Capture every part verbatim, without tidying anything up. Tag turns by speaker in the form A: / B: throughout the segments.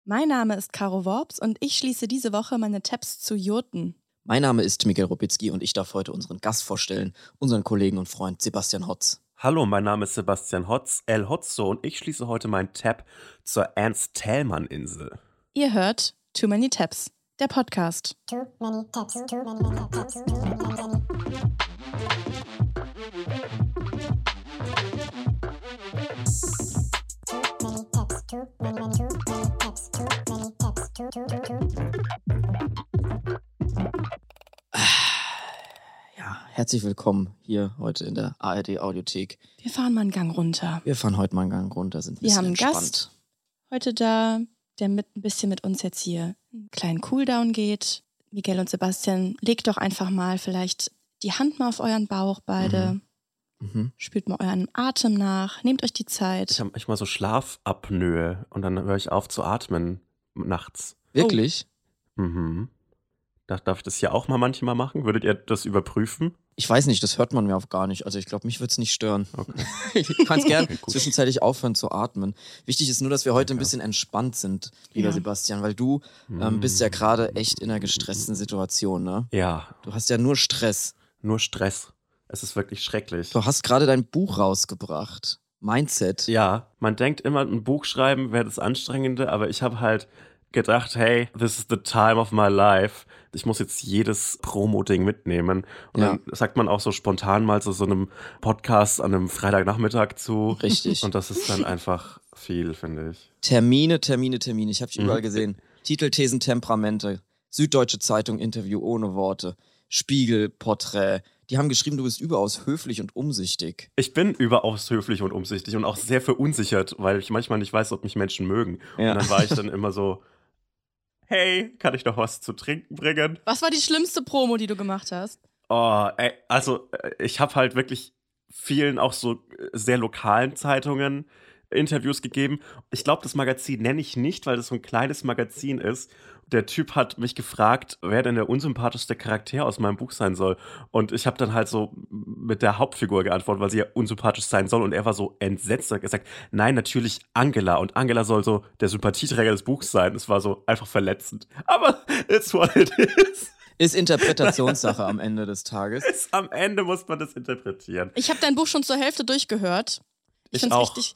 A: Mein Name ist Caro Worps und ich schließe diese Woche meine Tabs zu Jurten.
B: Mein Name ist Miguel Rubitzky und ich darf heute unseren Gast vorstellen, unseren Kollegen und Freund Sebastian Hotz.
C: Hallo, mein Name ist Sebastian Hotz, El Hotzo, und ich schließe heute meinen Tab zur Ernst-Thälmann-Insel.
A: Ihr hört Too Many Tabs, der Podcast.
D: Too many tabs, too many tabs, too many tabs. Too many, too many tabs, too many tabs, too, too, too, too.
B: Ja, herzlich willkommen hier heute in der A R D-Audiothek.
A: Wir fahren mal einen Gang runter.
B: Wir fahren heute mal einen Gang runter, sind ein
A: Wir
B: bisschen
A: haben einen
B: entspannt.
A: Gast heute da, der mit ein bisschen mit uns jetzt hier einen kleinen Cooldown geht. Miguel und Sebastian, legt doch einfach mal vielleicht die Hand mal auf euren Bauch beide.
B: Mhm. Mhm.
A: Spürt mal euren Atem nach. Nehmt euch die Zeit.
C: Ich habe manchmal so Schlafapnoe und dann höre ich auf zu atmen nachts.
B: Wirklich?
C: Mhm. Darf, darf ich das hier auch mal manchmal machen? Würdet ihr das überprüfen?
B: Ich weiß nicht, das hört man mir auch gar nicht. Also ich glaube, mich würde es nicht stören.
C: Okay.
B: Ich kann es gern
C: Okay, gut.
B: zwischenzeitlich aufhören zu atmen. Wichtig ist nur, dass wir heute ein
C: Okay.
B: bisschen entspannt sind, lieber
A: Ja.
B: Sebastian, weil du ähm, bist ja gerade echt in einer gestressten Situation, ne?
C: Ja,
B: Du hast ja nur Stress.
C: nur Stress. Es ist wirklich schrecklich.
B: Du hast gerade dein Buch rausgebracht. Mindset.
C: Ja, man denkt immer, ein Buch schreiben wäre das Anstrengende, aber ich habe halt gedacht, hey, this is the time of my life. Ich muss jetzt jedes Promo-Ding mitnehmen. Und
B: Ja.
C: dann sagt man auch so spontan mal zu so einem Podcast an einem Freitagnachmittag zu.
B: Richtig.
C: Und das ist dann einfach viel, finde ich.
B: Termine, Termine, Termine. Ich habe dich
C: Mhm.
B: überall gesehen. Titel, Thesen, Temperamente. Süddeutsche Zeitung, Interview ohne Worte. Spiegel, Porträt. Die haben geschrieben, du bist überaus höflich und umsichtig.
C: Ich bin überaus höflich und umsichtig und auch sehr verunsichert, weil ich manchmal nicht weiß, ob mich Menschen mögen.
B: Ja.
C: Und dann war ich dann immer so, hey, kann ich noch was zu trinken bringen?
A: Was war die schlimmste Promo, die du gemacht hast?
C: Oh, ey, also äh, ich habe halt wirklich vielen auch so äh, sehr lokalen Zeitungen Interviews gegeben. Ich glaube, das Magazin nenne ich nicht, weil das so ein kleines Magazin ist. Der Typ hat mich gefragt, wer denn der unsympathischste Charakter aus meinem Buch sein soll. Und ich habe dann halt so mit der Hauptfigur geantwortet, weil sie ja unsympathisch sein soll. Und er war so entsetzt und hat gesagt, nein, natürlich Angela. Und Angela soll so der Sympathieträger des Buchs sein. Es war so einfach verletzend. Aber it's what it is.
B: Ist Interpretationssache am Ende des Tages.
C: Ist, am Ende muss man das interpretieren.
A: Ich habe dein Buch schon zur Hälfte durchgehört. Ich,
C: Ich
A: find's
C: auch.
A: richtig,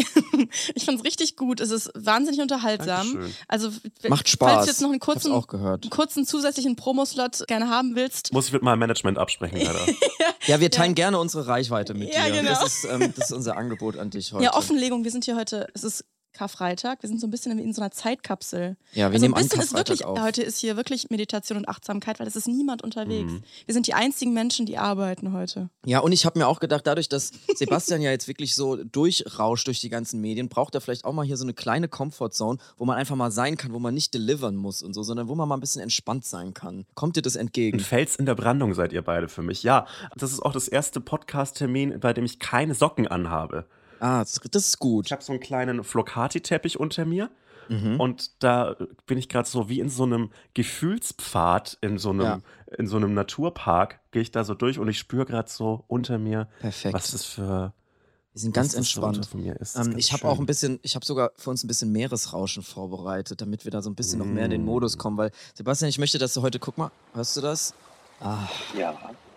A: ich find's richtig gut. Es ist wahnsinnig unterhaltsam.
C: Dankeschön.
A: Also, w-
B: Macht Spaß.
A: falls du jetzt noch einen
B: Ich hab's
A: kurzen,
B: auch gehört.
A: einen kurzen zusätzlichen Promoslot gerne haben willst.
C: Muss ich mit meinem Management absprechen, leider.
B: Ja, wir teilen gerne unsere Reichweite mit
A: Ja,
B: dir.
A: genau.
B: Das ist, ähm, das ist unser Angebot an dich heute.
A: Ja, Offenlegung. Wir sind hier heute, es ist Karfreitag. Wir sind so ein bisschen in so einer Zeitkapsel.
B: Ja, wir
A: also
B: nehmen
A: ein
B: an
A: bisschen ist
B: Karfreitag
A: wirklich,
B: auf.
A: heute ist hier wirklich Meditation und Achtsamkeit, weil es ist niemand unterwegs.
C: Mhm.
A: Wir sind die einzigen Menschen, die arbeiten heute.
B: Ja, und ich habe mir auch gedacht, dadurch, dass Sebastian ja jetzt wirklich so durchrauscht durch die ganzen Medien, braucht er vielleicht auch mal hier so eine kleine Comfortzone, wo man einfach mal sein kann, wo man nicht delivern muss und so, sondern wo man mal ein bisschen entspannt sein kann. Kommt dir das
C: Ein
B: entgegen?
C: Fels in der Brandung seid ihr beide für mich. Ja, das ist auch das erste Podcast-Termin, bei dem ich keine Socken anhabe.
B: Ah, das, das ist gut.
C: Ich habe so einen kleinen Flocati-Teppich unter mir.
B: Mhm.
C: Und da bin ich gerade so wie in so einem Gefühlspfad, in so einem,
B: Ja.
C: in so einem Naturpark, gehe ich da so durch und ich spüre gerade so unter mir,
B: Perfekt.
C: was das für
B: Wir sind ganz
C: was das so unter
B: entspannt.
C: von mir ist. Das ist
B: Ähm,
C: ganz
B: ich habe
C: schön.
B: auch ein bisschen, ich habe sogar für uns ein bisschen Meeresrauschen vorbereitet, damit wir da so ein bisschen noch mehr in den Modus kommen, weil Sebastian, ich möchte, dass du heute, guck mal, hörst du das? Ah,
C: Ja.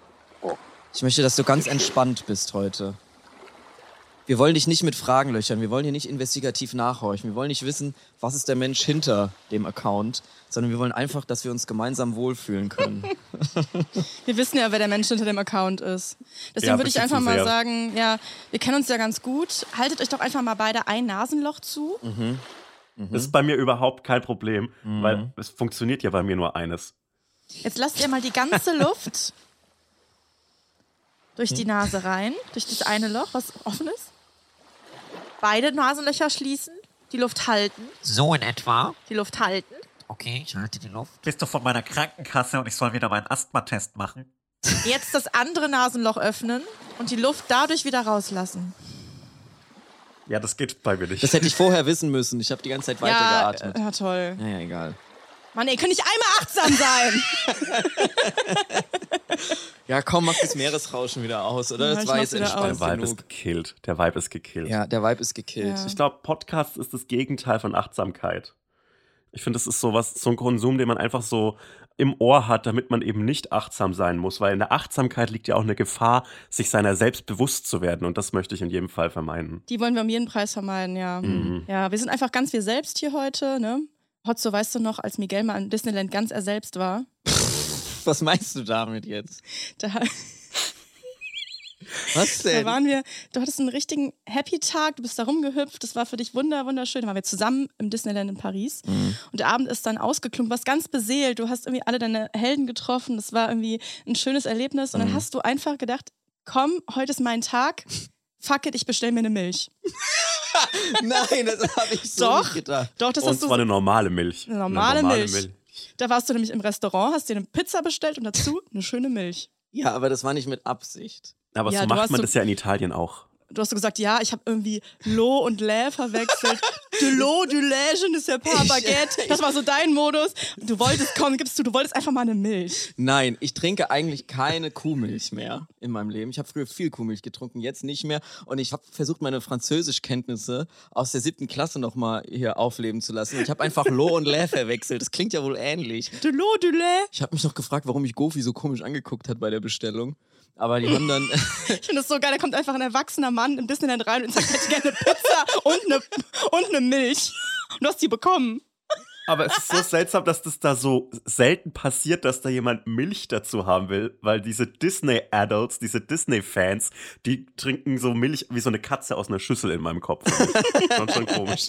B: ich möchte, dass du ganz entspannt bist heute. Wir wollen dich nicht mit Fragen löchern, wir wollen hier nicht investigativ nachhorchen, wir wollen nicht wissen, was ist der Mensch hinter dem Account, sondern wir wollen einfach, dass wir uns gemeinsam wohlfühlen können.
A: Wir wissen ja, wer der Mensch hinter dem Account ist. Deswegen
C: Ja,
A: würde ich
C: bisschen
A: einfach
C: zu
A: mal
C: sehr.
A: sagen, ja, wir kennen uns ja ganz gut. Haltet euch doch einfach mal beide ein Nasenloch zu.
B: Mhm.
C: Das ist bei mir überhaupt kein Problem, weil es funktioniert ja bei mir nur eines.
A: Jetzt lasst ihr mal die ganze Luft durch die Nase rein, durch das eine Loch, was offen ist. Beide Nasenlöcher schließen, die Luft halten,
E: So in etwa.
A: die Luft halten.
E: Okay, ich halte die Luft.
F: Bist du von meiner Krankenkasse und ich soll wieder meinen Asthmatest machen?
A: Jetzt das andere Nasenloch öffnen und die Luft dadurch wieder rauslassen.
C: Ja, das geht bei mir nicht.
B: Das hätte ich vorher wissen müssen, ich habe die ganze Zeit
A: Ja,
B: weitergeatmet.
A: äh, ja, toll.
B: Naja, egal.
A: Mann, ihr könnt nicht einmal achtsam sein.
B: Ja, komm, mach das Meeresrauschen wieder aus, oder?
A: Ja,
B: Das
A: ich
B: war
A: mach's
B: jetzt
A: wieder
B: entspannt
A: aus.
C: Der Vibe
B: genug.
C: ist gekillt. Der Vibe ist gekillt.
B: Ja, der Vibe ist gekillt.
A: Ja.
C: Ich glaube, Podcast ist das Gegenteil von Achtsamkeit. Ich finde, das ist so was, so ein Konsum, den man einfach so im Ohr hat, damit man eben nicht achtsam sein muss, weil in der Achtsamkeit liegt ja auch eine Gefahr, sich seiner selbst bewusst zu werden und das möchte ich in jedem Fall vermeiden.
A: Die wollen wir um jeden Preis vermeiden, ja.
C: Mhm.
A: Ja, wir sind einfach ganz wir selbst hier heute, ne? Hotzo, weißt du noch, als Miguel mal in Disneyland ganz er selbst war?
B: Was meinst du damit jetzt?
A: Da,
B: Was
A: da
B: denn?
A: waren wir, du hattest einen richtigen Happy-Tag, du bist da rumgehüpft, das war für dich wunder, wunderschön. Da waren wir zusammen im Disneyland in Paris
B: Mhm.
A: und der Abend ist dann ausgeklungen, du warst ganz beseelt, du hast irgendwie alle deine Helden getroffen, das war irgendwie ein schönes Erlebnis und dann
B: Mhm.
A: hast du einfach gedacht, komm, heute ist mein Tag, fuck it, ich bestell mir eine Milch.
B: Nein, das habe ich so
A: Doch.
B: nicht gedacht.
A: Doch, das
C: Und
A: hast du
C: zwar eine normale Milch.
A: Eine normale Milch. Da warst du nämlich im Restaurant, hast dir eine Pizza bestellt und dazu eine schöne Milch.
B: Ja, aber das war nicht mit Absicht.
C: Aber
A: Ja,
C: so
A: du
C: macht
A: hast
C: man
A: so-
C: das ja in Italien auch.
A: Du hast so gesagt, ja, ich habe irgendwie Lo und Lä verwechselt. De Lo, du Lä, je ne sais pas, Baguette. Das war so dein Modus. Du wolltest, komm, gibst du, du wolltest einfach mal eine Milch.
B: Nein, ich trinke eigentlich keine Kuhmilch mehr in meinem Leben. Ich habe früher viel Kuhmilch getrunken, jetzt nicht mehr. Und ich habe versucht, meine Französischkenntnisse aus der siebten Klasse nochmal hier aufleben zu lassen. Und ich habe einfach Lo und Lä verwechselt. Das klingt ja wohl ähnlich.
A: De Lo, du Lä.
B: Ich habe mich noch gefragt, warum mich Gofi so komisch angeguckt hat bei der Bestellung. Aber die haben dann...
A: Ich finde das so geil, da kommt einfach ein erwachsener Mann in Disneyland rein und sagt, hätte gerne eine Pizza und eine, und eine Milch. Und du hast die bekommen.
C: Aber es ist so seltsam, dass das da so selten passiert, dass da jemand Milch dazu haben will, weil diese Disney-Adults, diese Disney-Fans, die trinken so Milch wie so eine Katze aus einer Schüssel in meinem Kopf. Schon schon komisch.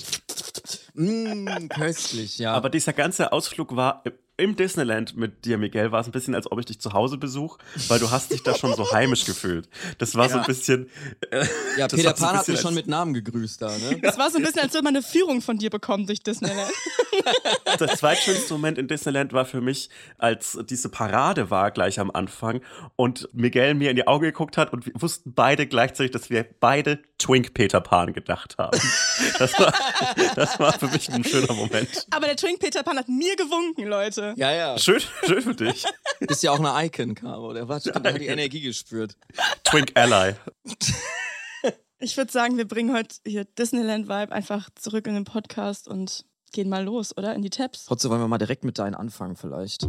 B: Mmm, köstlich, ja.
C: Aber dieser ganze Ausflug war im Disneyland mit dir, Miguel, war es ein bisschen, als ob ich dich zu Hause besuche, weil du hast dich da schon so heimisch gefühlt. Das war so ein bisschen... Äh,
B: ja,
C: das
B: Peter
C: war so ein
B: Pan hat
C: bisschen
B: mich schon
C: als-
B: mit Namen gegrüßt da, ne?
A: Das war so ein bisschen, als würde man eine Führung von dir bekommen durch Disneyland.
C: Der zweitschönste Moment in Disneyland war für mich, als diese Parade war gleich am Anfang und Miguel mir in die Augen geguckt hat und wir wussten beide gleichzeitig, dass wir beide Twink Peter Pan gedacht haben. Das war, das war für mich ein schöner Moment.
A: Aber der Twink Peter Pan hat mir gewunken, Leute.
B: Ja, ja.
C: Schön, schön für dich.
B: Bist ja auch eine Icon, Caro. Der war, der hat die Energie gespürt.
C: Twink Ally.
A: Ich würde sagen, wir bringen heute hier Disneyland-Vibe einfach zurück in den Podcast und gehen mal los, oder? In die Tabs.
B: Trotzdem wollen wir mal direkt mit deinen anfangen vielleicht.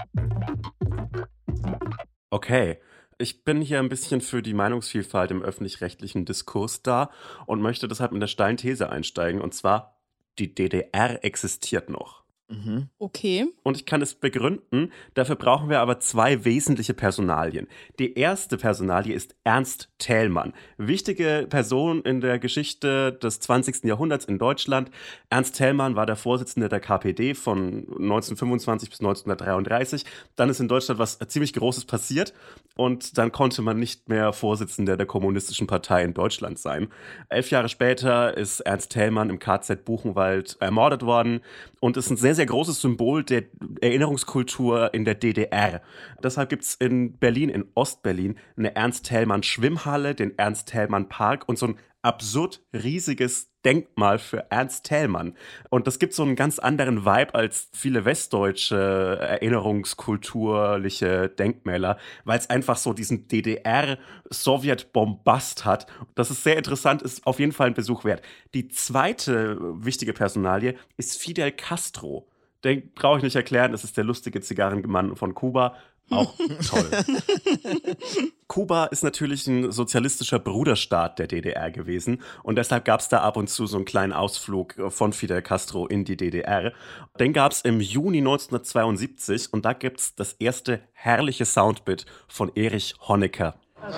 C: Okay. Ich bin hier ein bisschen für die Meinungsvielfalt im öffentlich-rechtlichen Diskurs da und möchte deshalb mit der steilen These einsteigen. Und zwar, die D D R existiert noch.
B: Mhm.
A: Okay.
C: Und ich kann es begründen, dafür brauchen wir aber zwei wesentliche Personalien. Die erste Personalie ist Ernst Thälmann, wichtige Person in der Geschichte des zwanzigsten Jahrhunderts in Deutschland. Ernst Thälmann war der Vorsitzende der K P D von neunzehnhundertfünfundzwanzig bis neunzehnhundertdreiunddreißig. Dann ist in Deutschland was ziemlich Großes passiert und dann konnte man nicht mehr Vorsitzender der Kommunistischen Partei in Deutschland sein. Elf Jahre später ist Ernst Thälmann im K Z Buchenwald ermordet worden und ist ein sehr, sehr großes Symbol der Erinnerungskultur in der D D R. Deshalb gibt es in Berlin, in Ostberlin, eine Ernst-Thälmann-Schwimmhalle, den Ernst-Thälmann-Park und so ein absurd riesiges Denkmal für Ernst Thälmann. Und das gibt so einen ganz anderen Vibe als viele westdeutsche erinnerungskulturliche Denkmäler, weil es einfach so diesen D D R-Sowjet-Bombast hat. Das ist sehr interessant, ist auf jeden Fall ein Besuch wert. Die zweite wichtige Personalie ist Fidel Castro. Den brauche ich nicht erklären, das ist der lustige Zigarrenmann von Kuba. Auch toll. Kuba ist natürlich ein sozialistischer Bruderstaat der D D R gewesen und deshalb gab es da ab und zu so einen kleinen Ausflug von Fidel Castro in die D D R. Den gab es im Juni neunzehnhundertzweiundsiebzig und da gibt es das erste herrliche Soundbit von Erich Honecker.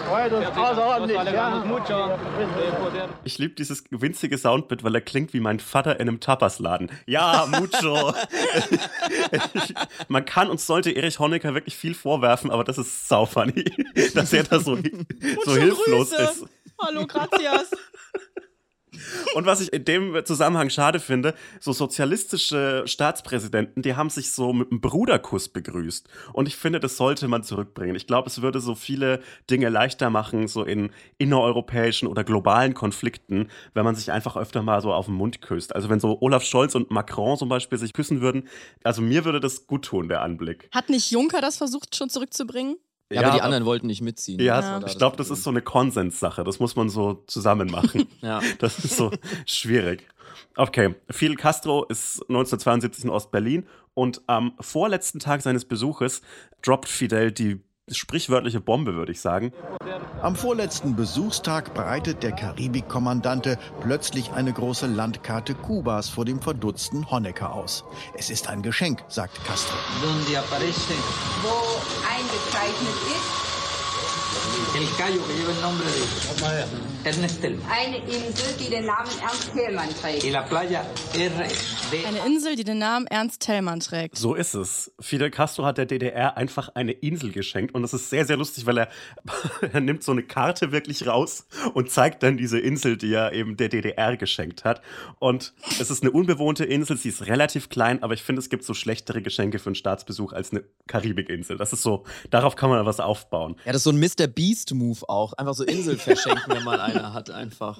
C: Ich liebe dieses winzige Soundbit, weil er klingt wie mein Vater in einem Tapasladen. Ja, mucho. Man kann und sollte Erich Honecker wirklich viel vorwerfen, aber das ist sau funny, dass er da so, so hilflos
A: Grüße.
C: ist.
A: Hallo, gracias.
C: Und was ich in dem Zusammenhang schade finde, so sozialistische Staatspräsidenten, die haben sich so mit einem Bruderkuss begrüßt. Und ich finde, das sollte man zurückbringen. Ich glaube, es würde so viele Dinge leichter machen, so in innereuropäischen oder globalen Konflikten, wenn man sich einfach öfter mal so auf den Mund küsst. Also wenn so Olaf Scholz und Macron zum Beispiel sich küssen würden, also mir würde das gut tun, der Anblick.
A: Hat nicht Juncker das versucht schon zurückzubringen?
B: Ja, aber die anderen wollten nicht mitziehen.
C: Ja,
B: Das war da
C: ich glaube, das
B: Problem.
C: ist so eine Konsenssache. Das muss man so zusammen machen.
B: Ja.
C: Das ist so schwierig. Okay, Fidel Castro ist neunzehnhundertzweiundsiebzig in Ostberlin und am vorletzten Tag seines Besuches droppt Fidel die sprichwörtliche Bombe, würde ich sagen.
G: Am vorletzten Besuchstag breitet der Karibik-Kommandante plötzlich eine große Landkarte Kubas vor dem verdutzten Honecker aus. Es ist ein Geschenk, sagt Castro.
H: Donde aparece
I: wo eingezeichnet ist
H: el callo que lleva el nombre de Ernest Thälmann.
I: eine Insel, die den Namen Ernst Thälmann trägt.
H: Y la playa R D.
A: Eine Insel, die den Namen Ernst Thälmann trägt.
C: So ist es. Fidel Castro hat der D D R einfach eine Insel geschenkt und das ist sehr, sehr lustig, weil er, er nimmt so eine Karte wirklich raus und zeigt dann diese Insel, die er eben der D D R geschenkt hat. Und es ist eine unbewohnte Insel, sie ist relativ klein, aber ich finde, es gibt so schlechtere Geschenke für einen Staatsbesuch als eine Karibikinsel. Das ist so, darauf kann man was aufbauen.
B: Ja, das ist so ein Mister Beast-Move auch. Einfach so Insel verschenken, wenn man eine hat, einfach.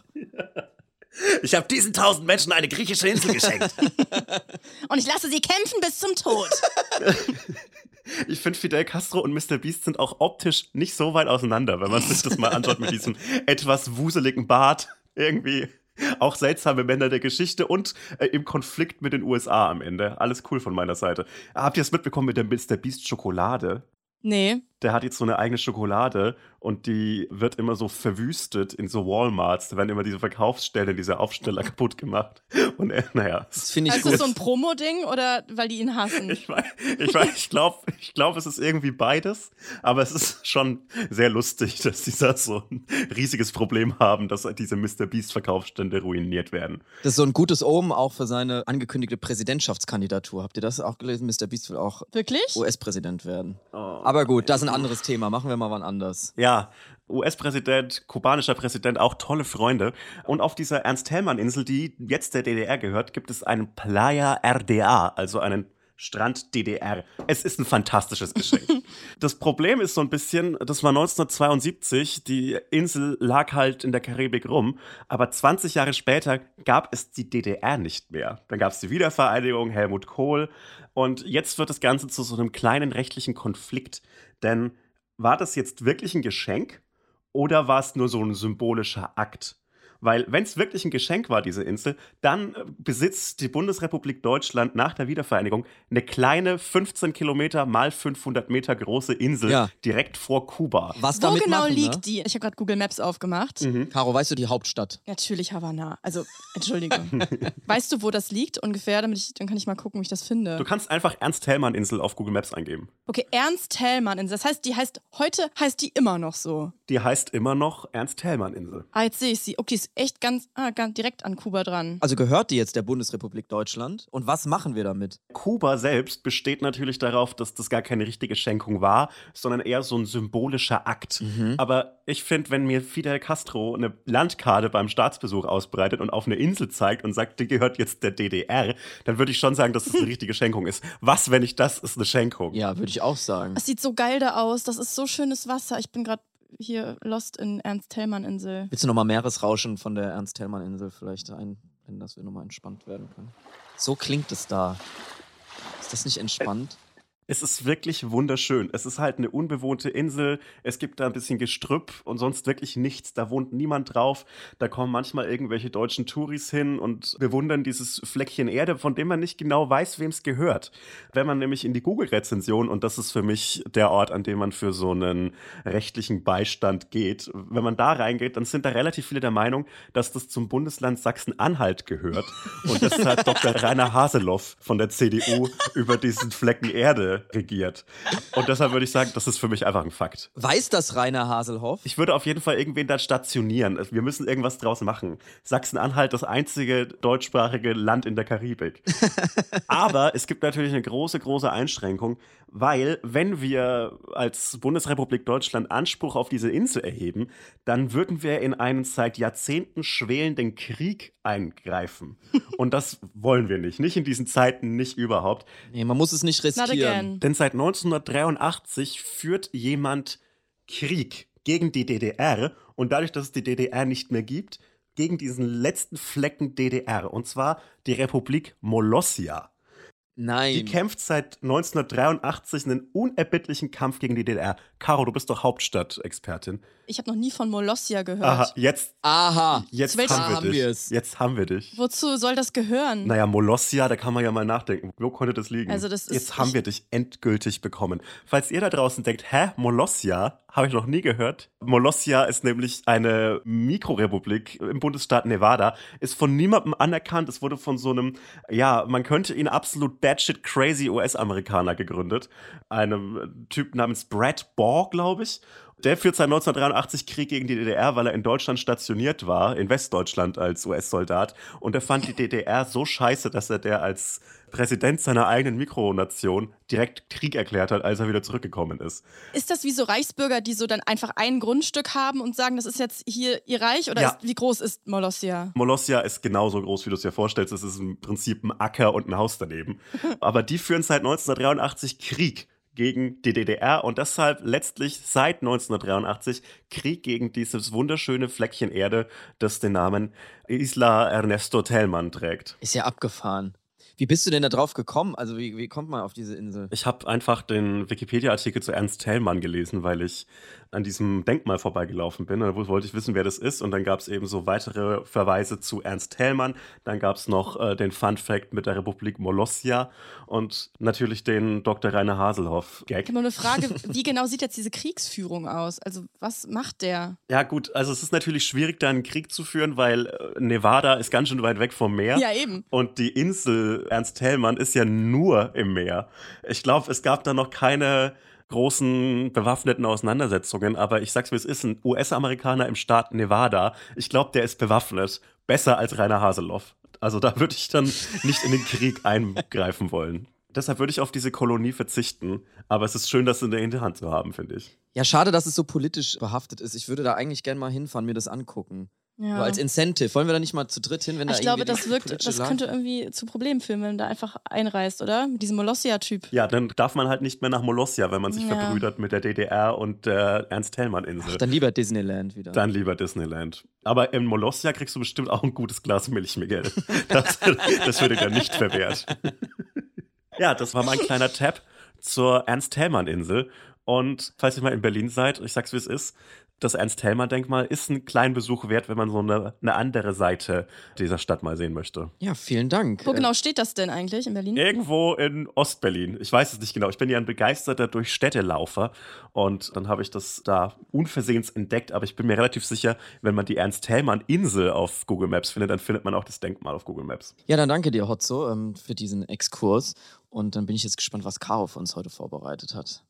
C: Ich habe diesen tausend Menschen eine griechische Insel geschenkt.
A: Und ich lasse sie kämpfen bis zum Tod.
C: Ich finde, Fidel Castro und Mister Beast sind auch optisch nicht so weit auseinander, wenn man sich das mal anschaut mit diesem etwas wuseligen Bart. Irgendwie auch seltsame Männer der Geschichte und äh, im Konflikt mit den U S A am Ende. Alles cool von meiner Seite. Habt ihr es mitbekommen mit der Mister Beast Schokolade?
A: Nee.
C: Der hat jetzt so eine eigene Schokolade und die wird immer so verwüstet in so Walmarts. Da werden immer diese Verkaufsstellen, diese Aufsteller kaputt gemacht. Und äh, naja.
B: Das finde ich
A: Ist
B: gut.
A: das so ein Promo-Ding oder weil die ihn hassen?
C: Ich weiß, ich, weiß, ich glaube, ich glaub, es ist irgendwie beides. Aber es ist schon sehr lustig, dass die da so ein riesiges Problem haben, dass diese Mister Beast-Verkaufsstände ruiniert werden.
B: Das ist so ein gutes Omen auch für seine angekündigte Präsidentschaftskandidatur. Habt ihr das auch gelesen? Mister Beast will auch
A: Wirklich?
B: U S-Präsident werden.
C: Oh.
B: Aber gut, das ist ein anderes Thema. Machen wir mal wann anders.
C: Ja, U S-Präsident, kubanischer Präsident, auch tolle Freunde. Und auf dieser Ernst-Thälmann-Insel, die jetzt der D D R gehört, gibt es einen Playa R D A, also einen Strand D D R. Es ist ein fantastisches Geschenk. Das Problem ist so ein bisschen, das war neunzehnhundertzweiundsiebzig, die Insel lag halt in der Karibik rum, aber zwanzig Jahre später gab es die D D R nicht mehr. Dann gab es die Wiedervereinigung, Helmut Kohl und jetzt wird das Ganze zu so einem kleinen rechtlichen Konflikt, denn war das jetzt wirklich ein Geschenk oder war es nur so ein symbolischer Akt? Weil wenn es wirklich ein Geschenk war, diese Insel, dann äh, besitzt die Bundesrepublik Deutschland nach der Wiedervereinigung eine kleine fünfzehn Kilometer mal fünfhundert Meter große Insel
B: Ja.
C: direkt vor Kuba.
B: Was
A: Wo
B: damit
A: genau
B: machen,
A: liegt
B: ne?
A: die? Ich habe gerade Google Maps aufgemacht.
C: Mhm.
B: Caro, weißt du die Hauptstadt?
A: Natürlich Havanna. Also, Entschuldigung. Weißt du, wo das liegt ungefähr? Damit ich, dann kann ich mal gucken, wie ich das finde.
C: Du kannst einfach Ernst-Thälmann-Insel auf Google Maps eingeben.
A: Okay, Ernst Thälmann-Insel. Das heißt, die heißt, heute heißt die immer noch so.
C: Die heißt immer noch Ernst-Thälmann-Insel.
A: Ah, jetzt sehe ich sie. Okay, ist echt ganz, ah, ganz direkt an Kuba dran.
B: Also gehört die jetzt der Bundesrepublik Deutschland? Und was machen wir damit?
C: Kuba selbst besteht natürlich darauf, dass das gar keine richtige Schenkung war, sondern eher so ein symbolischer Akt.
B: Mhm.
C: Aber ich finde, wenn mir Fidel Castro eine Landkarte beim Staatsbesuch ausbreitet und auf eine Insel zeigt und sagt, die gehört jetzt der D D R, dann würde ich schon sagen, dass das eine richtige Schenkung ist. Was, wenn nicht das ist eine Schenkung?
B: Ja, würde ich auch sagen.
A: Es sieht so geil da aus. Das ist so schönes Wasser. Ich bin gerade hier lost in Ernst-Thälmann-Insel.
B: Willst du nochmal Meeresrauschen von der Ernst-Thälmann-Insel vielleicht einblenden, dass wir nochmal entspannt werden können? So klingt es da. Ist das nicht entspannt?
C: Es ist wirklich wunderschön. Es ist halt eine unbewohnte Insel. Es gibt da ein bisschen Gestrüpp und sonst wirklich nichts. Da wohnt niemand drauf. Da kommen manchmal irgendwelche deutschen Touris hin und bewundern dieses Fleckchen Erde, von dem man nicht genau weiß, wem es gehört. Wenn man nämlich in die Google-Rezension, und das ist für mich der Ort, an dem man für so einen rechtlichen Beistand geht, wenn man da reingeht, dann sind da relativ viele der Meinung, dass das zum Bundesland Sachsen-Anhalt gehört. Und deshalb Doktor Rainer Haseloff von der C D U über diesen Flecken Erde regiert. Und deshalb würde ich sagen, das ist für mich einfach ein Fakt.
B: Weiß das Rainer Haselhoff?
C: Ich würde auf jeden Fall irgendwen da stationieren. Wir müssen irgendwas draus machen. Sachsen-Anhalt, das einzige deutschsprachige Land in der Karibik. Aber es gibt natürlich eine große, große Einschränkung, weil wenn wir als Bundesrepublik Deutschland Anspruch auf diese Insel erheben, dann würden wir in einen seit Jahrzehnten schwelenden Krieg eingreifen. Und das wollen wir nicht. Nicht in diesen Zeiten, nicht überhaupt.
B: Nee, man muss es nicht
A: Not
B: riskieren.
A: again.
C: Denn seit neunzehnhundertdreiundachtzig führt jemand Krieg gegen die D D R und dadurch, dass es die D D R nicht mehr gibt, gegen diesen letzten Flecken D D R, und zwar die Republik Molossia.
B: Nein.
C: Die kämpft seit neunzehnhundertdreiundachtzig einen unerbittlichen Kampf gegen die D D R. Caro, du bist doch Hauptstadt-Expertin.
A: Ich habe noch nie von Molossia gehört.
C: Aha, jetzt,
B: Aha.
C: jetzt
A: welchem-
C: haben wir
B: haben
C: dich.
B: wir's.
C: Jetzt haben wir dich.
A: Wozu soll das gehören?
C: Naja, Molossia, da kann man ja mal nachdenken. Wo konnte das liegen?
A: Also das ist-
C: Jetzt haben
A: ich-
C: wir dich endgültig bekommen. Falls ihr da draußen denkt, hä, Molossia, habe ich noch nie gehört. Molossia ist nämlich eine Mikrorepublik im Bundesstaat Nevada, ist von niemandem anerkannt. Es wurde von so einem, ja, man könnte ihn absolut batshit crazy U S-Amerikaner gegründet. Einem Typ namens Brad Baugh, glaube ich. Der führt seit neunzehnhundertdreiundachtzig Krieg gegen die D D R, weil er in Deutschland stationiert war, in Westdeutschland als U S-Soldat. Und er fand die D D R so scheiße, dass er der als Präsident seiner eigenen Mikronation direkt Krieg erklärt hat, als er wieder zurückgekommen ist.
A: Ist das wie so Reichsbürger, die so dann einfach ein Grundstück haben und sagen, das ist jetzt hier ihr Reich? Oder
C: Ja.
A: ist, wie groß ist Molossia?
C: Molossia ist genauso groß, wie du es dir vorstellst. Es ist im Prinzip ein Acker und ein Haus daneben. Aber die führen seit neunzehnhundertdreiundachtzig Krieg gegen die D D R und deshalb letztlich seit neunzehnhundertdreiundachtzig Krieg gegen dieses wunderschöne Fleckchen Erde, das den Namen Isla Ernesto Tellman trägt.
B: Ist ja abgefahren. Wie bist du denn da drauf gekommen? Also wie, wie kommt man auf diese Insel?
C: Ich habe einfach den Wikipedia-Artikel zu Ernst Thälmann gelesen, weil ich an diesem Denkmal vorbeigelaufen bin. Und da wollte ich wissen, wer das ist. Und dann gab es eben so weitere Verweise zu Ernst Thälmann. Dann gab es noch äh, den Fun-Fact mit der Republik Molossia und natürlich den Doktor Rainer Haselhoff-Gag.
A: Ich habe nur eine Frage, wie genau sieht jetzt diese Kriegsführung aus? Also was macht der?
C: Ja gut, also es ist natürlich schwierig, da einen Krieg zu führen, weil äh, Nevada ist ganz schön weit weg vom Meer.
A: Ja, eben.
C: Und die Insel Ernst Thälmann ist ja nur im Meer. Ich glaube, es gab da noch keine großen bewaffneten Auseinandersetzungen, aber ich sag's wie es ist, ein U S-Amerikaner im Staat Nevada, ich glaube, der ist bewaffnet. Besser als Rainer Haseloff. Also da würde ich dann nicht in den Krieg eingreifen wollen. Deshalb würde ich auf diese Kolonie verzichten. Aber es ist schön, das in der Hinterhand zu haben, finde ich.
B: Ja, schade, dass es so politisch behaftet ist. Ich würde da eigentlich gerne mal hinfahren, mir das angucken.
A: Ja.
B: So als Incentive. Wollen wir da nicht mal zu dritt hin, wenn da
A: Ich glaube,
B: irgendwie
A: das
B: die
A: wirkt,
B: politische
A: das
B: Lage-
A: könnte irgendwie zu Problemen führen, wenn man da einfach einreist, oder? Mit diesem Molossia-Typ.
C: Ja, dann darf man halt nicht mehr nach Molossia, wenn man sich
A: Ja.
C: verbrüdert mit der D D R und der Ernst-Thälmann-Insel.
B: Ach, dann lieber Disneyland wieder.
C: Dann lieber Disneyland. Aber in Molossia kriegst du bestimmt auch ein gutes Glas Milch, Miguel. Das, das würde dir nicht verwehrt. Ja, das war mein kleiner Tab zur Ernst-Thälmann-Insel. Und falls ihr mal in Berlin seid, ich sag's wie es ist, das Ernst-Thälmann-Denkmal ist einen kleinen Besuch wert, wenn man so eine, eine andere Seite dieser Stadt mal sehen möchte.
B: Ja, vielen Dank.
A: Wo
B: Äh,
A: genau steht das denn eigentlich in Berlin?
C: Irgendwo in Ostberlin. Ich weiß es nicht genau. Ich bin ja ein begeisterter Durch-Städte-Laufer und dann habe ich das da unversehens entdeckt. Aber ich bin mir relativ sicher, wenn man die Ernst-Thälmann-Insel auf Google Maps findet, dann findet man auch das Denkmal auf Google Maps.
B: Ja, dann danke dir, Hotzo, ähm, für diesen Exkurs. Und dann bin ich jetzt gespannt, was Caro für uns heute vorbereitet hat.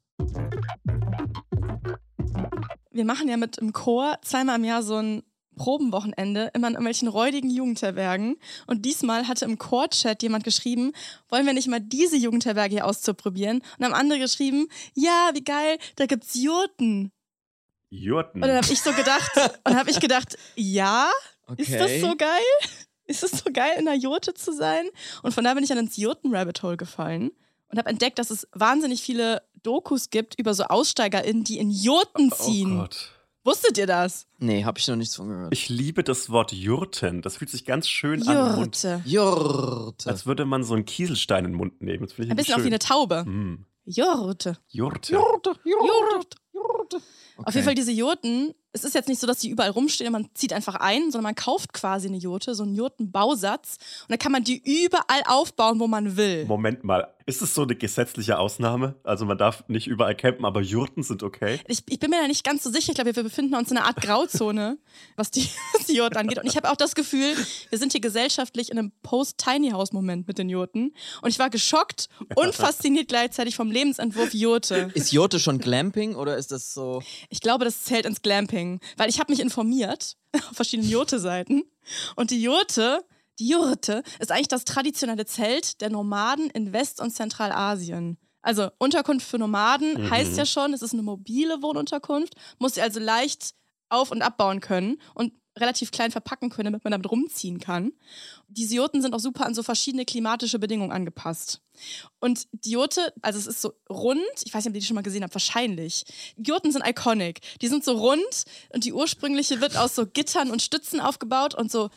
A: Wir machen ja mit im Chor zweimal im Jahr so ein Probenwochenende immer in irgendwelchen räudigen Jugendherbergen. Und diesmal hatte im Chor-Chat jemand geschrieben, wollen wir nicht mal diese Jugendherberge hier auszuprobieren? Und haben andere geschrieben, ja, wie geil, da gibt's Jurten.
C: Jurten.
A: Und dann habe ich so gedacht, und dann habe ich gedacht, ja,
B: Okay.
A: ist das so geil? Ist es so geil, in einer Jurte zu sein? Und von da bin ich dann ins Jurten-Rabbit-Hole gefallen und habe entdeckt, dass es wahnsinnig viele Dokus gibt über so AussteigerInnen, die in Jurten ziehen.
C: Oh Gott.
A: Wusstet ihr das?
B: Nee, hab ich noch nichts von gehört.
C: Ich liebe das Wort Jurten. Das fühlt sich ganz schön an im Mund.
A: Jurte.
B: Jurte.
C: Als würde man so einen Kieselstein in den Mund nehmen. Das finde ich
A: Ein bisschen auch wie eine Taube.
C: Mm.
A: Jurte.
C: Jurte.
B: Jurte.
A: Jurte.
B: Jurte.
A: Auf jeden Fall diese Jurten, es ist jetzt nicht so, dass die überall rumstehen und man zieht einfach ein, sondern man kauft quasi eine Jurte, so einen Jurtenbausatz und dann kann man die überall aufbauen, wo man will.
C: Moment mal, ist es so eine gesetzliche Ausnahme? Also man darf nicht überall campen, aber Jurten sind okay?
A: Ich, ich bin mir da nicht ganz so sicher. Ich glaube, wir befinden uns in einer Art Grauzone, was die, was die Jurten angeht. Und ich habe auch das Gefühl, wir sind hier gesellschaftlich in einem Post-Tiny-House-Moment mit den Jurten. Und ich war geschockt und fasziniert gleichzeitig vom Lebensentwurf Jurte.
B: Ist Jurte schon Glamping oder ist das so?
A: Ich glaube, das zählt ins Glamping, weil ich habe mich informiert auf verschiedenen Jurte-Seiten. Und die Jurte, die Jurte ist eigentlich das traditionelle Zelt der Nomaden in West- und Zentralasien. Also Unterkunft für Nomaden
C: Mhm.
A: heißt ja schon, es ist eine mobile Wohnunterkunft, muss sie also leicht auf- und abbauen können und relativ klein verpacken können, damit man damit rumziehen kann. Diese Jurten sind auch super an so verschiedene klimatische Bedingungen angepasst. Und die Jurte, also es ist so rund, ich weiß nicht, ob ihr die schon mal gesehen habt, wahrscheinlich. Die Jurten sind iconic. Die sind so rund und die ursprüngliche wird aus so Gittern und Stützen aufgebaut und so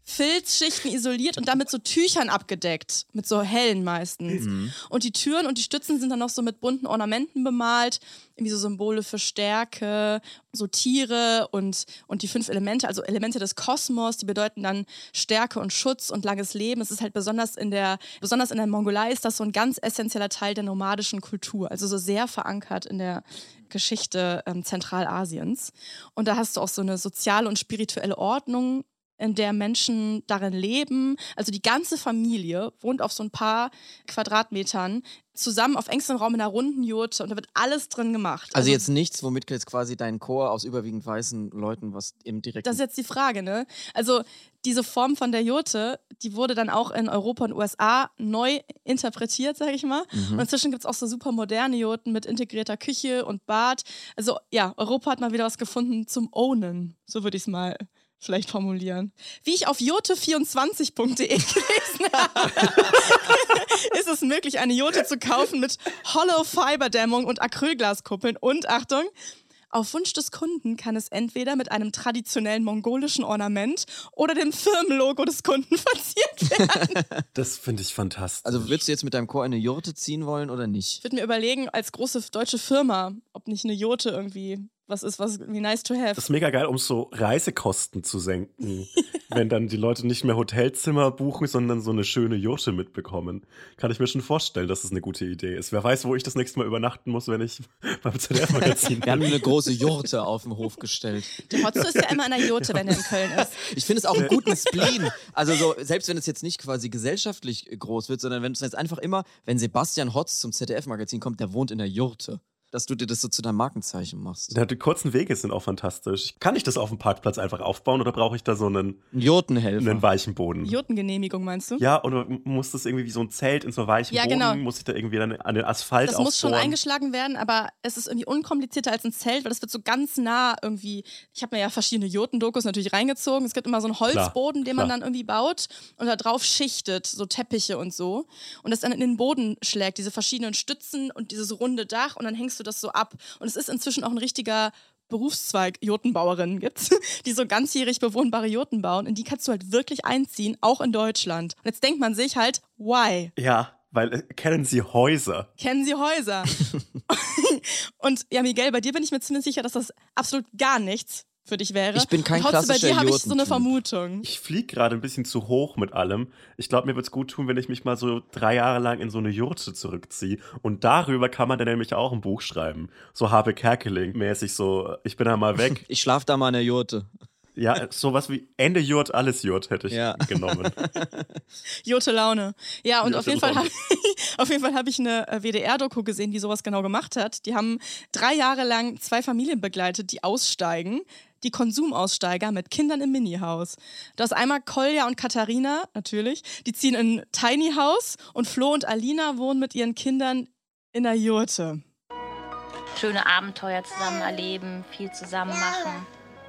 A: Filzschichten isoliert und dann mit so Tüchern abgedeckt. Mit so hellen meistens.
B: Mhm.
A: Und die Türen und die Stützen sind dann noch so mit bunten Ornamenten bemalt. Irgendwie so Symbole für Stärke, so Tiere und, und die fünf Elemente, also Elemente des Kosmos, die bedeuten dann Stärke und Schutz und langes Leben. Es ist halt besonders in der, besonders in der Mongolei ist das so ein ganz essentieller Teil der nomadischen Kultur. Also so sehr verankert in der Geschichte ähm, Zentralasiens. Und da hast du auch so eine soziale und spirituelle Ordnung, in der Menschen darin leben. Also die ganze Familie wohnt auf so ein paar Quadratmetern zusammen auf engstem Raum in einer runden Jurte und da wird alles drin gemacht.
B: Also, also jetzt nichts, womit jetzt quasi dein Chor aus überwiegend weißen Leuten was im direkten...
A: Das ist jetzt die Frage, ne? Also diese Form von der Jurte, die wurde dann auch in Europa und U S A neu interpretiert, sage ich mal. Mhm. Und inzwischen gibt es auch so super moderne Jurten mit integrierter Küche und Bad. Also ja, Europa hat mal wieder was gefunden zum Ownen. So würde ich es mal vielleicht formulieren. Wie ich auf jote vierundzwanzig punkt de gelesen habe, ist es möglich, eine Jurte zu kaufen mit Hollow-Fiber-Dämmung und Acrylglaskuppeln. Und Achtung, auf Wunsch des Kunden kann es entweder mit einem traditionellen mongolischen Ornament oder dem Firmenlogo des Kunden verziert werden.
C: Das finde ich fantastisch.
B: Also würdest du jetzt mit deinem Chor eine Jurte ziehen wollen oder nicht?
A: Ich würde mir überlegen, als große deutsche Firma, ob nicht eine Jurte irgendwie was ist, was wie nice to have.
C: Das ist mega geil, um so Reisekosten zu senken. Wenn dann die Leute nicht mehr Hotelzimmer buchen, sondern so eine schöne Jurte mitbekommen. Kann ich mir schon vorstellen, dass das eine gute Idee ist. Wer weiß, wo ich das nächste Mal übernachten muss, wenn ich beim Z D F-Magazin bin.
B: Wir haben eine große Jurte auf den Hof gestellt.
A: Der Hotzo ist ja immer in einer Jurte, wenn er in Köln ist.
B: Ich finde es auch einen guten Spleen. Also so, selbst wenn es jetzt nicht quasi gesellschaftlich groß wird, sondern wenn es jetzt einfach immer, wenn Sebastian Hotz zum Z D F-Magazin kommt, der wohnt in der Jurte. Dass du dir das so zu deinem Markenzeichen machst.
C: Ja, die kurzen Wege sind auch fantastisch. Kann ich das auf dem Parkplatz einfach aufbauen oder brauche ich da so einen,
B: einen Jurtenhelfer?
C: Einen weichen Boden?
A: Jurtengenehmigung meinst du?
C: Ja, oder muss das irgendwie wie so ein Zelt in so weichem
A: ja,
C: Boden?
A: Genau.
C: Muss ich da irgendwie dann an den Asphalt
A: Das
C: aufbohren?
A: muss schon eingeschlagen werden, aber es ist irgendwie unkomplizierter als ein Zelt, weil das wird so ganz nah irgendwie. Ich habe mir ja verschiedene Jurtendokus natürlich reingezogen. Es gibt immer so einen Holzboden,
C: klar,
A: den man
C: klar.
A: dann irgendwie baut und da drauf schichtet, so Teppiche und so. Und das dann in den Boden schlägt, diese verschiedenen Stützen und dieses runde Dach und dann hängst du das so ab. Und es ist inzwischen auch ein richtiger Berufszweig, Jurtenbauerinnen gibt's, die so ganzjährig bewohnbare Jurten bauen. In die kannst du halt wirklich einziehen, auch in Deutschland. Und jetzt denkt man sich halt, why?
C: Ja, weil äh, kennen Sie Häuser?
A: Kennen Sie Häuser? Und ja, Miguel, bei dir bin ich mir ziemlich sicher, dass das absolut gar nichts für dich wäre.
B: Ich bin kein
A: und trotzdem,
B: klassischer
A: bei dir habe ich so eine
B: Jurtentyp.
A: Vermutung.
C: Ich fliege gerade ein bisschen zu hoch mit allem. Ich glaube, mir wird es gut tun, wenn ich mich mal so drei Jahre lang in so eine Jurte zurückziehe. Und darüber kann man dann nämlich auch ein Buch schreiben. So Habe Kerkeling-mäßig, so ich bin da mal weg.
B: Ich schlaf da mal in der Jurte.
C: Ja, sowas wie Ende Jurt, alles Jurt hätte ich
B: Ja.
C: genommen.
A: Jurte Laune. Ja, und
C: Jurte
A: auf jeden Fall
C: Laune.
A: habe auf jeden Fall habe ich eine äh, W D R-Doku gesehen, die sowas genau gemacht hat. Die haben drei Jahre lang zwei Familien begleitet, die aussteigen. Die Konsumaussteiger mit Kindern im Mini-Haus. Da ist einmal Kolja und Katharina, natürlich. Die ziehen in ein Tiny House und Flo und Alina wohnen mit ihren Kindern in der Jurte.
J: Schöne Abenteuer zusammen erleben, viel zusammen machen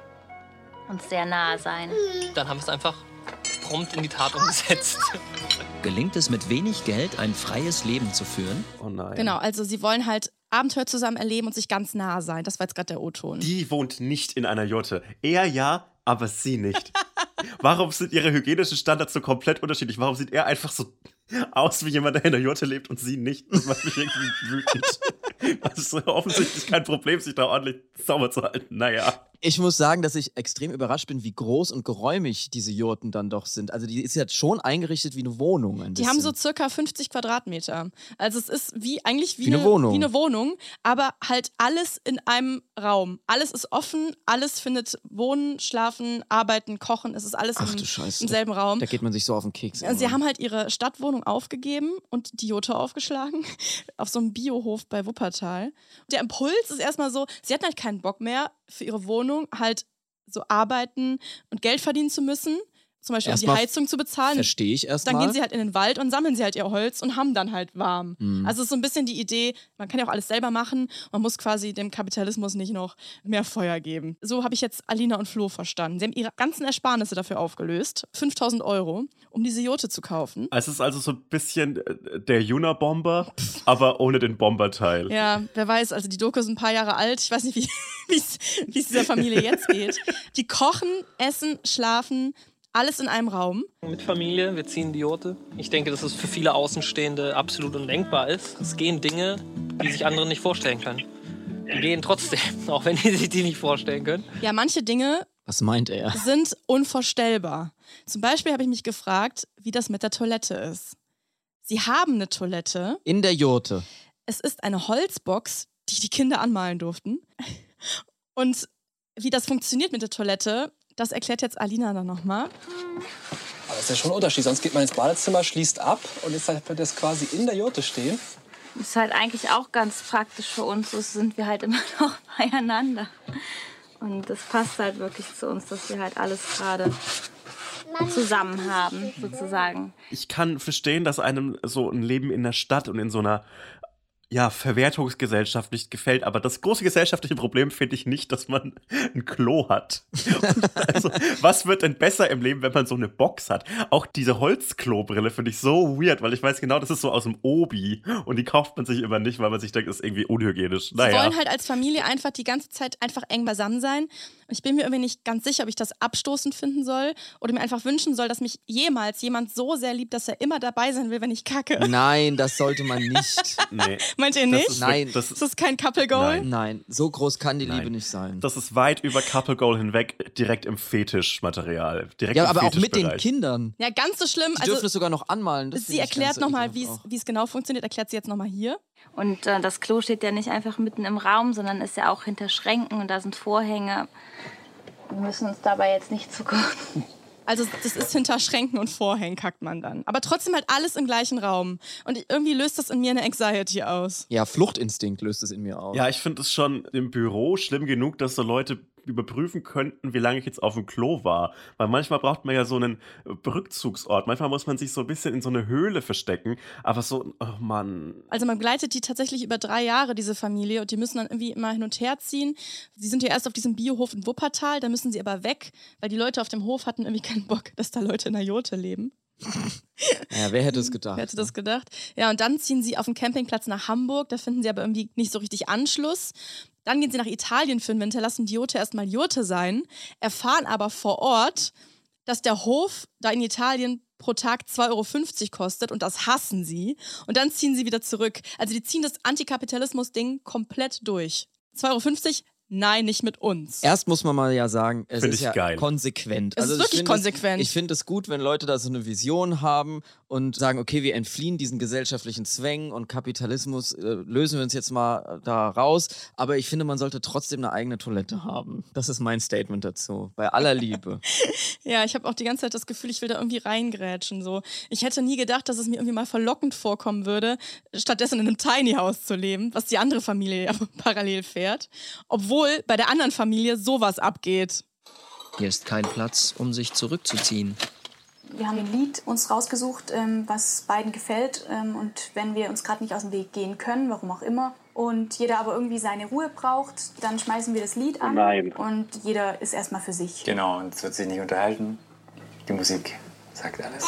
J: und sehr nahe sein.
K: Dann haben wir es einfach prompt in die Tat umgesetzt.
L: Gelingt es mit wenig Geld, ein freies Leben zu führen?
C: Oh nein.
A: Genau, also sie wollen halt Abenteuer zusammen erleben und sich ganz nah sein. Das war jetzt gerade der O-Ton.
C: Die wohnt nicht in einer Jurte. Er ja, aber sie nicht. Warum sind ihre hygienischen Standards so komplett unterschiedlich? Warum sieht er einfach so aus wie jemand, der in der Jurte lebt und sie nicht? Das macht mich irgendwie wütend. Das ist offensichtlich kein Problem, sich da ordentlich sauber zu halten. Naja.
B: Ich muss sagen, dass ich extrem überrascht bin, wie groß und geräumig diese Jurten dann doch sind. Also die ist ja schon eingerichtet wie eine Wohnung. Ein
A: Die
B: bisschen.
A: haben so circa fünfzig Quadratmeter. Also es ist wie eigentlich wie,
B: Wie eine Wohnung.
A: wie eine Wohnung, aber halt alles in einem Raum. Alles ist offen, alles findet Wohnen, Schlafen, Arbeiten, Kochen. Es ist alles
B: Ach
A: im,
B: du Scheiße.
A: im selben Raum.
B: Da geht man sich so auf den Keks.
A: Also sie haben halt ihre Stadtwohnung aufgegeben und die Jurte aufgeschlagen auf so einem Biohof bei Wuppertal. Der Impuls ist erstmal so, sie hatten halt keinen Bock mehr für ihre Wohnung halt so arbeiten und Geld verdienen zu müssen, zum Beispiel um die
B: Erstmal
A: Heizung zu bezahlen.
B: Verstehe ich erstmal.
A: Dann gehen sie halt in den Wald und sammeln sie halt ihr Holz und haben dann halt warm.
B: Mhm.
A: Also es ist so ein bisschen die Idee, man kann ja auch alles selber machen, man muss quasi dem Kapitalismus nicht noch mehr Feuer geben. So habe ich jetzt Alina und Flo verstanden. Sie haben ihre ganzen Ersparnisse dafür aufgelöst, fünftausend Euro, um diese Jurte zu kaufen.
C: Es ist also so ein bisschen äh, der Juna-Bomber, aber ohne den Bomberteil.
A: Ja, wer weiß, also die Doku ist ein paar Jahre alt. Ich weiß nicht, wie es dieser Familie jetzt geht. Die kochen, essen, schlafen Alles in einem Raum.
K: Mit Familie, wir ziehen die Jurte. Ich denke, dass es für viele Außenstehende absolut undenkbar ist. Es gehen Dinge, die sich andere nicht vorstellen können. Die gehen trotzdem, auch wenn die sich die nicht vorstellen können.
A: Ja, manche Dinge
B: Was meint er?
A: sind unvorstellbar. Zum Beispiel habe ich mich gefragt, wie das mit der Toilette ist. Sie haben eine Toilette.
B: In der Jurte.
A: Es ist eine Holzbox, die die Kinder anmalen durften. Und wie das funktioniert mit der Toilette, das erklärt jetzt Alina dann nochmal.
M: Aber das ist ja schon ein Unterschied. Sonst geht man ins Badezimmer, schließt ab und jetzt hat man das quasi in der Jurte stehen.
J: Das ist halt eigentlich auch ganz praktisch für uns. So sind wir halt immer noch beieinander. Und das passt halt wirklich zu uns, dass wir halt alles gerade zusammen haben, sozusagen.
C: Ich kann verstehen, dass einem so ein Leben in der Stadt und in so einer ja, Verwertungsgesellschaft nicht gefällt, aber das große gesellschaftliche Problem finde ich nicht, dass man ein Klo hat. Also, was wird denn besser im Leben, wenn man so eine Box hat? Auch diese Holzklobrille finde ich so weird, weil ich weiß genau, das ist so aus dem Obi und die kauft man sich immer nicht, weil man sich denkt, das ist irgendwie unhygienisch. Naja.
A: Sie wollen halt als Familie einfach die ganze Zeit einfach eng beisammen sein. Und ich bin mir irgendwie nicht ganz sicher, ob ich das abstoßend finden soll oder mir einfach wünschen soll, dass mich jemals jemand so sehr liebt, dass er immer dabei sein will, wenn ich kacke.
B: Nein, das sollte man nicht.
C: Nee.
A: Meint ihr nicht?
C: Das ist,
B: Nein.
C: Das
A: ist das kein Couple Goal?
B: Nein, nein, so groß kann die
C: Nein.
B: Liebe nicht sein.
C: Das ist weit über Couple Goal hinweg, direkt im Fetischmaterial. Direkt
B: Ja,
C: im
B: aber auch mit den
C: Fetischbereich.
B: Kindern.
A: Ja, ganz so schlimm.
B: Die
A: Also,
B: dürfen es sogar noch anmalen. Das
A: sie
B: finde ich
A: erklärt
B: ganz
A: nochmal,
B: ekelhaft
A: wie es genau funktioniert. Erklärt sie jetzt nochmal hier.
J: Und äh, das Klo steht ja nicht einfach mitten im Raum, sondern ist ja auch hinter Schränken und da sind Vorhänge. Wir müssen uns dabei jetzt nicht zu kurz.
A: Also das ist hinter Schränken und Vorhängen, kackt man dann. Aber trotzdem halt alles im gleichen Raum. Und irgendwie löst das in mir eine Anxiety aus.
B: Ja, Fluchtinstinkt löst es in mir aus.
C: Ja, ich finde es schon im Büro schlimm genug, dass so Leute überprüfen könnten, wie lange ich jetzt auf dem Klo war. Weil manchmal braucht man ja so einen Rückzugsort. Manchmal muss man sich so ein bisschen in so eine Höhle verstecken. Aber so, oh Mann.
A: Also man begleitet die tatsächlich über drei Jahre, diese Familie. Und die müssen dann irgendwie immer hin und her ziehen. Sie sind ja erst auf diesem Biohof in Wuppertal. Da müssen sie aber weg, weil die Leute auf dem Hof hatten irgendwie keinen Bock, dass da Leute in der Jurte leben.
B: Ja, wer hätte es gedacht?
A: Wer hätte das gedacht? Ja, und dann ziehen sie auf den Campingplatz nach Hamburg. Da finden sie aber irgendwie nicht so richtig Anschluss. Dann gehen sie nach Italien für den Winter, lassen die Jurte erstmal Jurte sein, erfahren aber vor Ort, dass der Hof da in Italien pro Tag zwei Euro fünfzig kostet und das hassen sie. Und dann ziehen sie wieder zurück. Also die ziehen das Antikapitalismus-Ding komplett durch. zwei Euro fünfzig? Nein, nicht mit uns.
B: Erst muss man mal ja sagen, es
C: Find
B: ist
C: ich
B: ja
C: geil.
B: konsequent.
A: Es ist
B: ich
A: wirklich
B: find
A: konsequent.
B: Es, ich finde es gut, wenn Leute da so eine Vision haben und sagen, okay, wir entfliehen diesen gesellschaftlichen Zwängen und Kapitalismus, äh, lösen wir uns jetzt mal da raus. Aber ich finde, man sollte trotzdem eine eigene Toilette haben. Das ist mein Statement dazu, bei aller Liebe.
A: Ja, ich habe auch die ganze Zeit das Gefühl, ich will da irgendwie reingrätschen. So. Ich hätte nie gedacht, dass es mir irgendwie mal verlockend vorkommen würde, stattdessen in einem Tiny House zu leben, was die andere Familie ja parallel fährt. Obwohl bei der anderen Familie sowas abgeht.
L: Hier ist kein Platz, um sich zurückzuziehen.
N: Wir haben ein Lied uns rausgesucht, ähm, was beiden gefällt. Ähm, und wenn wir uns gerade nicht aus dem Weg gehen können, warum auch immer, und jeder aber irgendwie seine Ruhe braucht, dann schmeißen wir das Lied an.
O: Nein.
N: Und jeder ist erstmal für sich.
O: Genau, und es wird sich nicht unterhalten. Die Musik sagt alles.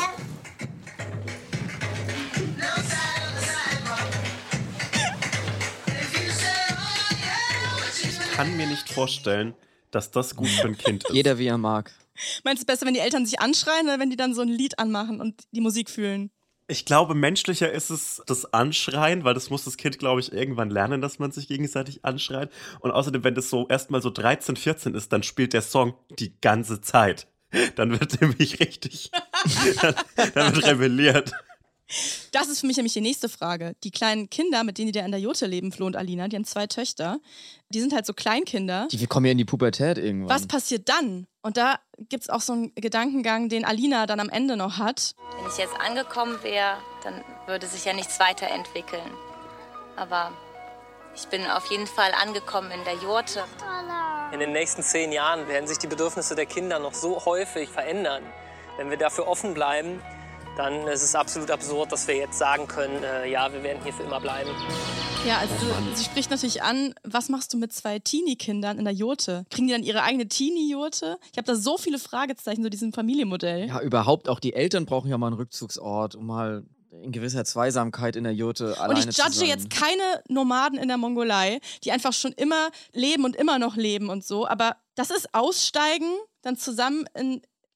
C: Ich kann mir nicht vorstellen, dass das gut für ein Kind ist.
B: Jeder wie er mag.
A: Meinst du besser, wenn die Eltern sich anschreien oder wenn die dann so ein Lied anmachen und die Musik fühlen?
C: Ich glaube, menschlicher ist es das Anschreien, weil das muss das Kind, glaube ich, irgendwann lernen, dass man sich gegenseitig anschreit. Und außerdem, wenn das so erstmal so dreizehn, vierzehn ist, dann spielt der Song die ganze Zeit. Dann wird nämlich richtig, dann, dann wird rebelliert.
A: Das ist für mich nämlich die nächste Frage. Die kleinen Kinder, mit denen die da in der Jurte leben, Flo und Alina, die haben zwei Töchter, die sind halt so Kleinkinder.
B: Die kommen ja in die Pubertät irgendwann.
A: Was passiert dann? Und da gibt es auch so einen Gedankengang, den Alina dann am Ende noch hat.
J: Wenn ich jetzt angekommen wäre, dann würde sich ja nichts weiterentwickeln. Aber ich bin auf jeden Fall angekommen in der Jurte.
K: In den nächsten zehn Jahren werden sich die Bedürfnisse der Kinder noch so häufig verändern. Wenn wir dafür offen bleiben, dann ist es absolut absurd, dass wir jetzt sagen können, äh, ja, wir werden hier für immer bleiben.
A: Ja, also sie spricht natürlich an, was machst du mit zwei Teenie-Kindern in der Jurte? Kriegen die dann ihre eigene Teenie-Jurte? Ich habe da so viele Fragezeichen zu diesem Familienmodell.
B: Ja, überhaupt auch die Eltern brauchen ja mal einen Rückzugsort, um mal in gewisser Zweisamkeit in der Jurte alleine zu sein.
A: Und ich judge jetzt keine Nomaden in der Mongolei, die einfach schon immer leben und immer noch leben und so, aber das ist Aussteigen, dann zusammen in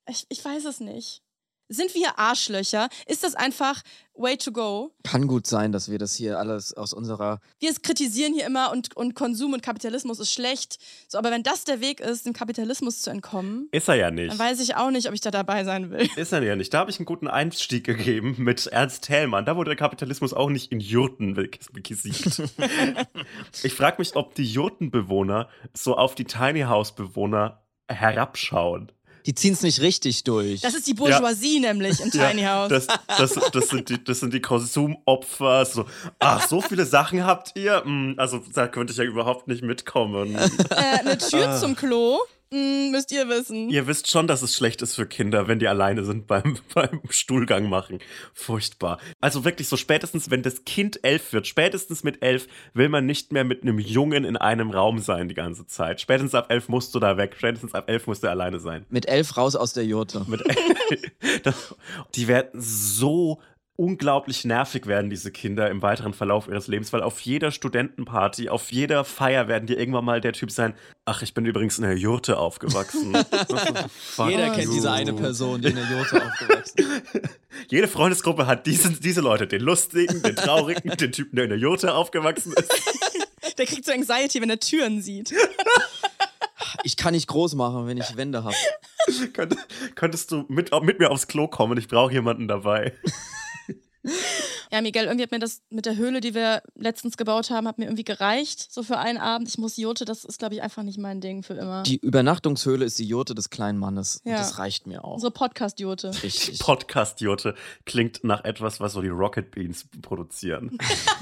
A: Ich, ich weiß es nicht. Sind wir Arschlöcher? Ist das einfach way to go?
B: Kann gut sein, dass wir das hier alles aus unserer...
A: Wir kritisieren hier immer und, und Konsum und Kapitalismus ist schlecht. So, aber wenn das der Weg ist, dem Kapitalismus zu entkommen,
C: ist er ja nicht.
A: Dann weiß ich auch nicht, ob ich da dabei sein will.
C: Ist er ja nicht. Da habe ich einen guten Einstieg gegeben mit Ernst Thälmann. Da wurde der Kapitalismus auch nicht in Jurten besiegt. Ich frage mich, ob die Jurtenbewohner so auf die Tiny House Bewohner herabschauen.
B: Die ziehen es nicht richtig durch.
A: Das ist die Bourgeoisie ja. nämlich im Tiny
C: ja,
A: House.
C: Das, das, das, sind die, das sind die Konsumopfer. So, ach, so viele Sachen habt ihr? Also da könnte ich ja überhaupt nicht mitkommen.
A: Äh, eine Tür ah. zum Klo, mm, müsst ihr wissen.
C: Ihr wisst schon, dass es schlecht ist für Kinder, wenn die alleine sind beim, beim Stuhlgang machen. Furchtbar. Also wirklich so spätestens, wenn das Kind elf wird, spätestens mit elf will man nicht mehr mit einem Jungen in einem Raum sein die ganze Zeit. Spätestens ab elf musst du da weg. Spätestens ab elf musst du alleine sein.
B: Mit elf raus aus der Jurte.
C: Mit das, die werden so unglaublich nervig werden, diese Kinder im weiteren Verlauf ihres Lebens, weil auf jeder Studentenparty, auf jeder Feier werden die irgendwann mal der Typ sein, ach, ich bin übrigens in der Jurte aufgewachsen.
B: Jeder kennt diese eine Person, die in der Jurte aufgewachsen ist.
C: Jede Freundesgruppe hat diese, diese Leute, den Lustigen, den Traurigen, den Typen, der in der Jurte aufgewachsen ist.
A: Der kriegt so Anxiety, wenn er Türen sieht.
B: Ich kann nicht groß machen, wenn ich Wände habe.
C: Könnt, könntest du mit, mit mir aufs Klo kommen? Ich brauche jemanden dabei.
A: Ja, Miguel, irgendwie hat mir das mit der Höhle, die wir letztens gebaut haben, hat mir irgendwie gereicht, so für einen Abend. Ich muss Jurte, das ist, glaube ich, einfach nicht mein Ding für immer.
B: Die Übernachtungshöhle ist die Jurte des kleinen Mannes.
A: Ja.
B: Und das reicht mir auch.
A: Unsere Podcast-Jurte.
B: Richtig.
C: Podcast-Jurte klingt nach etwas, was so die Rocket Beans produzieren.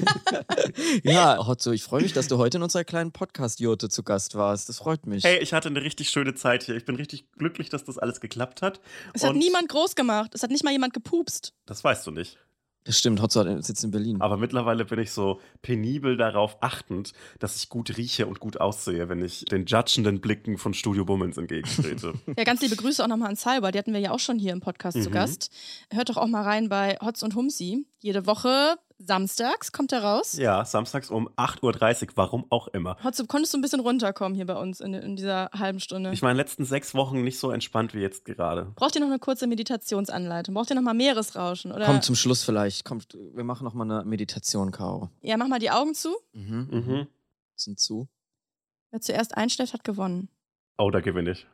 B: Ja, Hotzo, ich freue mich, dass du heute in unserer kleinen Podcast-Jurte zu Gast warst. Das freut mich.
C: Hey, ich hatte eine richtig schöne Zeit hier. Ich bin richtig glücklich, dass das alles geklappt hat.
A: Es
C: Und
A: hat niemand groß gemacht. Es hat nicht mal jemand gepupst.
C: Das weißt du nicht.
B: Das stimmt, Hotzo sitzt in Berlin.
C: Aber mittlerweile bin ich so penibel darauf achtend, dass ich gut rieche und gut aussehe, wenn ich den judgenden Blicken von Studio Bummens entgegentrete.
A: Ja, ganz liebe Grüße auch nochmal an Cyber. Die hatten wir ja auch schon hier im Podcast mhm. zu Gast. Hört doch auch mal rein bei Hotz und Humsi. Jede Woche samstags kommt er raus.
C: Ja, samstags um acht Uhr dreißig, warum auch immer.
A: Hotz, konntest du ein bisschen runterkommen hier bei uns in, in dieser halben Stunde?
C: Ich war in den letzten sechs Wochen nicht so entspannt wie jetzt gerade.
A: Braucht ihr noch eine kurze Meditationsanleitung? Braucht ihr noch mal Meeresrauschen? Oder?
B: Komm zum Schluss vielleicht. Komm, wir machen noch mal eine Meditation, Caro.
A: Ja, mach mal die Augen zu.
B: Mhm.
C: Mhm.
B: Sind zu.
A: Wer zuerst einschläft, hat gewonnen.
C: Oh, da gewinne ich.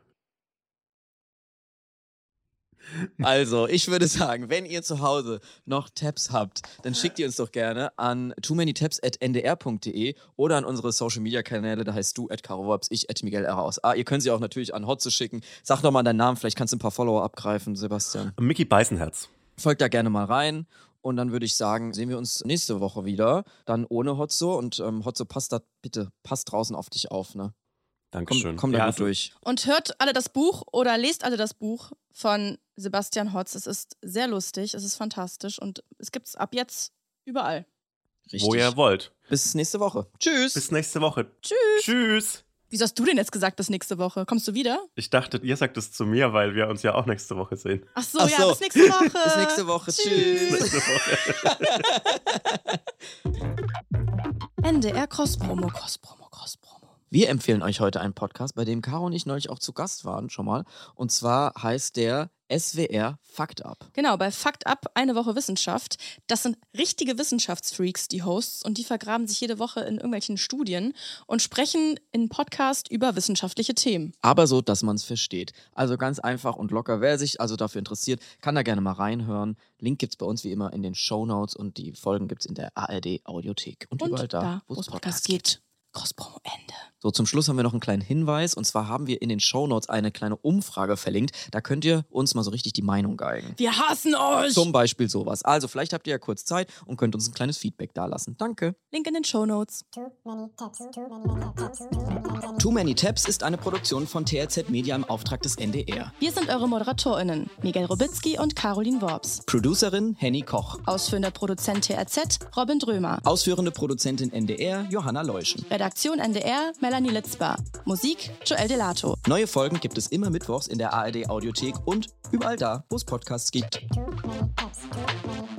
B: Also, ich würde sagen, wenn ihr zu Hause noch Tabs habt, dann schickt ihr uns doch gerne an too many tabs at n d r punkt d e oder an unsere Social-Media-Kanäle, da heißt du at carowops, ich at miguel r aus a. Ihr könnt sie auch natürlich an Hotze schicken. Sag doch mal deinen Namen, vielleicht kannst du ein paar Follower abgreifen, Sebastian.
C: Micky Beißenherz.
B: Folgt da gerne mal rein. Und dann würde ich sagen, sehen wir uns nächste Woche wieder. Dann ohne Hotzo. Und ähm, Hotzo, passt da bitte, passt draußen auf dich auf, ne?
C: Dankeschön.
B: Komm, komm da
C: ja,
B: gut
C: also
B: durch.
A: Und hört alle das Buch oder lest alle das Buch von Sebastian Hotz. Es ist sehr lustig, es ist fantastisch und es gibt es ab jetzt überall.
B: Richtig.
C: Wo ihr wollt.
B: Bis nächste Woche. Tschüss.
C: Bis nächste Woche.
A: Tschüss.
C: Tschüss.
A: Wieso hast du denn jetzt gesagt, bis nächste Woche? Kommst du wieder?
C: Ich dachte, ihr sagt es zu mir, weil wir uns ja auch nächste Woche sehen.
A: Ach so,
B: Ach
A: ja,
B: so.
A: bis nächste Woche.
B: Bis nächste Woche. Tschüss.
C: Nächste Woche.
A: N D R Cross-Promo, Cross-Promo, Cross-Promo.
B: Wir empfehlen euch heute einen Podcast, bei dem Caro und ich neulich auch zu Gast waren, schon mal. Und zwar heißt der S W R Fakt Up.
A: Genau, bei Fakt Up, eine Woche Wissenschaft. Das sind richtige Wissenschaftsfreaks, die Hosts. Und die vergraben sich jede Woche in irgendwelchen Studien und sprechen in Podcast über wissenschaftliche Themen.
B: Aber so, dass man es versteht. Also ganz einfach und locker. Wer sich also dafür interessiert, kann da gerne mal reinhören. Link gibt es bei uns wie immer in den Shownotes und die Folgen gibt es in der A R D Audiothek. Und,
A: und
B: überall da,
A: da
B: wo es
A: Podcast,
B: Podcasts
A: geht.
B: gibt.
A: Cross-Promo Ende.
B: So, zum Schluss haben wir noch einen kleinen Hinweis. Und zwar haben wir in den Shownotes eine kleine Umfrage verlinkt. Da könnt ihr uns mal so richtig die Meinung geigen.
A: Wir hassen euch!
B: Zum Beispiel sowas. Also vielleicht habt ihr ja kurz Zeit und könnt uns ein kleines Feedback dalassen. Danke.
A: Link in den Shownotes.
D: Too many tabs, too many tabs, too many.
L: Too Many Tabs ist eine Produktion von T R Z Media im Auftrag des N D R.
A: Wir sind eure ModeratorInnen, Miguel Robitzky und Caroline Worps.
L: Producerin Henny Koch.
A: Ausführender Produzent T R Z, Robin Drömer.
L: Ausführende Produzentin N D R, Johanna Leuschen.
A: Redaktion N D R, Melanie Litzbar. Musik, Joel Delato.
L: Neue Folgen gibt es immer mittwochs in der A R D Audiothek und überall da, wo es Podcasts gibt.
D: Too many tabs, too many